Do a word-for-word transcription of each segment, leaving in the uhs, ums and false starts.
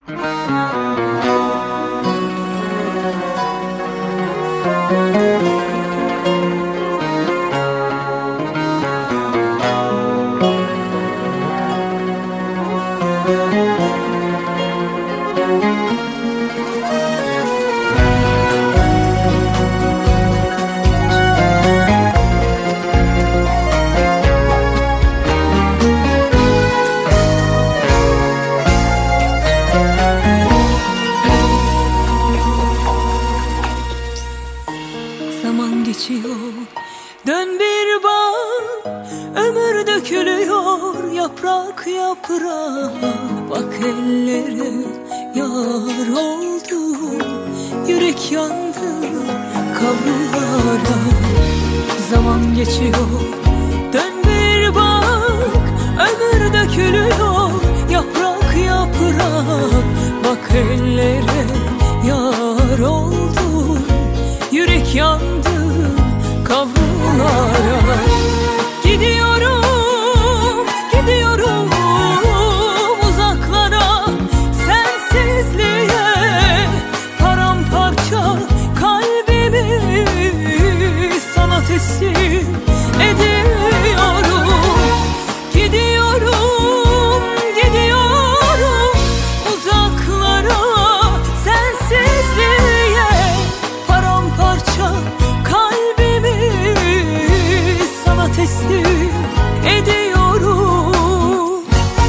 Zaman geçiyor, dön bir bak, ömür dökülüyor yaprak yaprağa. Bak ellere yar oldu, yürek yandı kavrulara. Zaman geçiyor, dön bir bak, ömür dökülüyor yaprak yaprağa. Bak ellere yar oldu, yürek yandı kavrulara. Gidiyorum, gidiyorum uzaklara, sensizliğe paramparça kalbimi sana teslim ediyorum. Gidiyorum, gidiyorum uzaklara, sensizliğe paramparça kalbimi sana teslim ediyorum.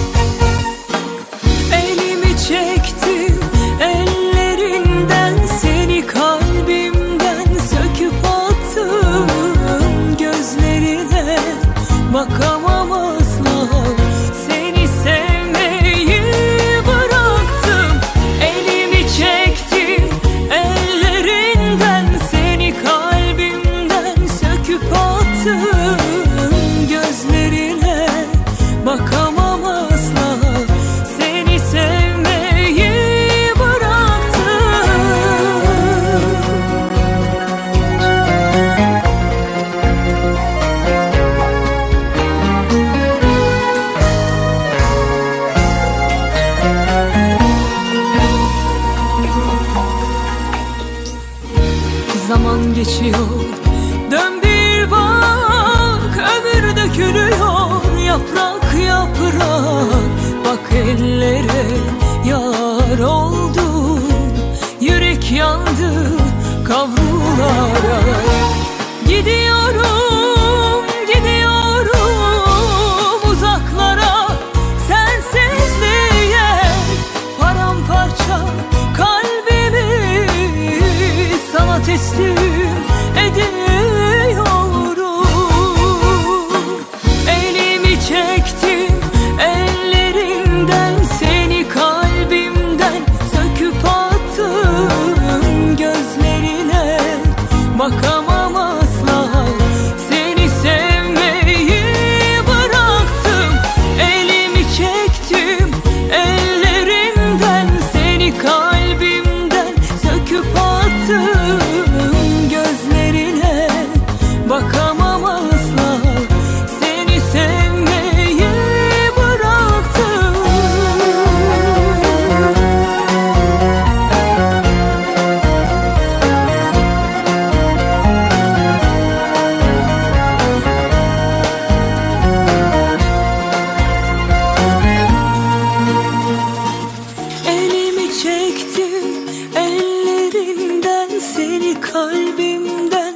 Elimi çektim ellerinden, seni kalbimden söküp attım. Gözlerine bakamam asla, seni sevmeyi bıraktım. Elimi çektim ellerinden, seni kalbimden söküp attım. Gözlerine bakamam asla, seni sevmeyi bıraktım. Zaman geçiyor, dön bir bak, ömür dökülüyor yaprak yaprağa. Bak ellere yar oldu, yürek yandı kavrulara. Gidiyorum, gidiyorum uzaklara, sensizliğe paramparça kalbimi sana teslim ediyorum. Elimi çektim ellerinden, seni kalbimden söküp attım. Gözlerine bakamam asla, seni sevmeyi bıraktım. Elimi çektim ellerinden, seni kalbimden söküp attım. Gözlerine bakamam asla, seni sevmeyi bıraktım. Elimi çektim ellerinden, seni kalbimden